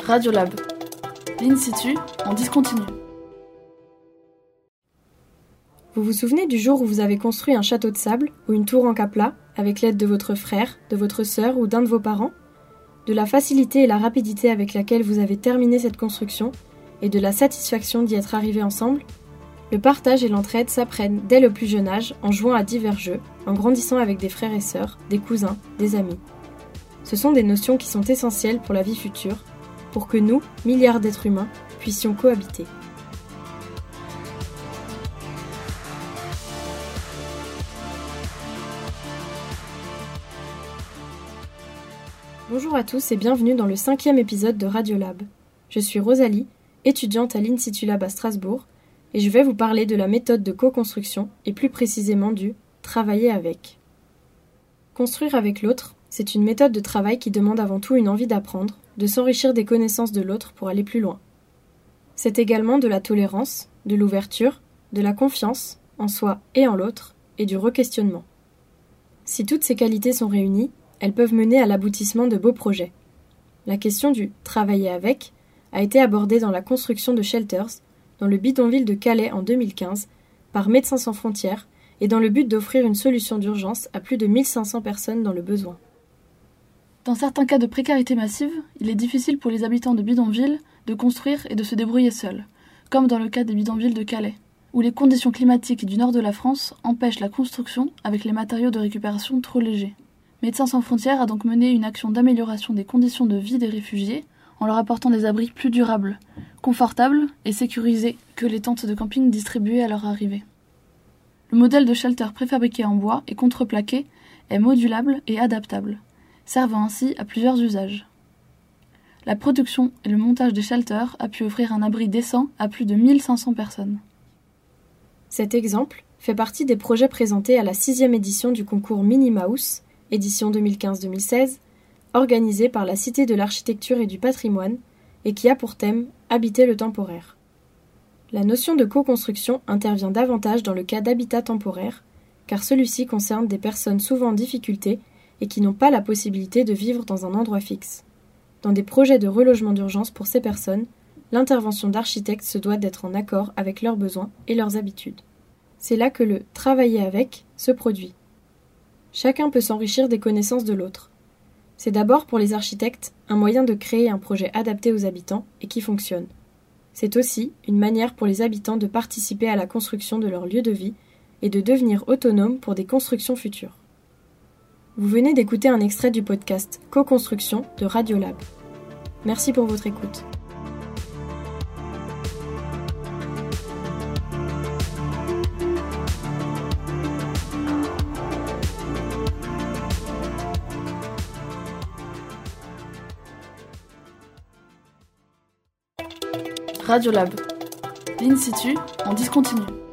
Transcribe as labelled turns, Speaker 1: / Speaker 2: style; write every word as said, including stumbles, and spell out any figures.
Speaker 1: Radiolab, l'in situ en discontinu.
Speaker 2: Vous vous souvenez du jour où vous avez construit un château de sable ou une tour en capla avec l'aide de votre frère, de votre sœur ou d'un de vos parents? De la facilité et la rapidité avec laquelle vous avez terminé cette construction et de la satisfaction d'y être arrivés ensemble? Le partage et l'entraide s'apprennent dès le plus jeune âge en jouant à divers jeux, en grandissant avec des frères et sœurs, des cousins, des amis. Ce sont des notions qui sont essentielles pour la vie future, pour que nous, milliards d'êtres humains, puissions cohabiter. Bonjour à tous et bienvenue dans le cinquième épisode de Radiolab. Je suis Rosalie, étudiante à l'In Situ Lab à Strasbourg, et je vais vous parler de la méthode de co-construction et plus précisément du « travailler avec ». Construire avec l'autre, c'est une méthode de travail qui demande avant tout une envie d'apprendre, de s'enrichir des connaissances de l'autre pour aller plus loin. C'est également de la tolérance, de l'ouverture, de la confiance en soi et en l'autre, et du re-questionnement. Si toutes ces qualités sont réunies, elles peuvent mener à l'aboutissement de beaux projets. La question du « travailler avec » a été abordée dans la construction de shelters, dans le bidonville de Calais en deux mille quinze, par Médecins sans frontières, et dans le but d'offrir une solution d'urgence à plus de mille cinq cents personnes dans le besoin.
Speaker 1: Dans certains cas de précarité massive, il est difficile pour les habitants de bidonvilles de construire et de se débrouiller seuls, comme dans le cas des bidonvilles de Calais, où les conditions climatiques du nord de la France empêchent la construction avec les matériaux de récupération trop légers. Médecins sans frontières a donc mené une action d'amélioration des conditions de vie des réfugiés en leur apportant des abris plus durables, confortables et sécurisés que les tentes de camping distribuées à leur arrivée. Le modèle de shelter préfabriqué en bois et contreplaqué est modulable et adaptable, servant ainsi à plusieurs usages. La production et le montage des shelters a pu offrir un abri décent à plus de mille cinq cents personnes.
Speaker 2: Cet exemple fait partie des projets présentés à la sixième édition du concours Minnie Mouse, édition deux mille quinze deux mille seize, organisée par la Cité de l'Architecture et du Patrimoine et qui a pour thème « Habiter le temporaire ». La notion de co-construction intervient davantage dans le cas d'habitat temporaire, car celui-ci concerne des personnes souvent en difficulté et qui n'ont pas la possibilité de vivre dans un endroit fixe. Dans des projets de relogement d'urgence pour ces personnes, l'intervention d'architectes se doit d'être en accord avec leurs besoins et leurs habitudes. C'est là que le « travailler avec » se produit. Chacun peut s'enrichir des connaissances de l'autre. C'est d'abord pour les architectes un moyen de créer un projet adapté aux habitants et qui fonctionne. C'est aussi une manière pour les habitants de participer à la construction de leur lieu de vie et de devenir autonomes pour des constructions futures. Vous venez d'écouter un extrait du podcast Co-construction de Radiolab. Merci pour votre écoute.
Speaker 1: Radiolab, l'in situ en discontinu.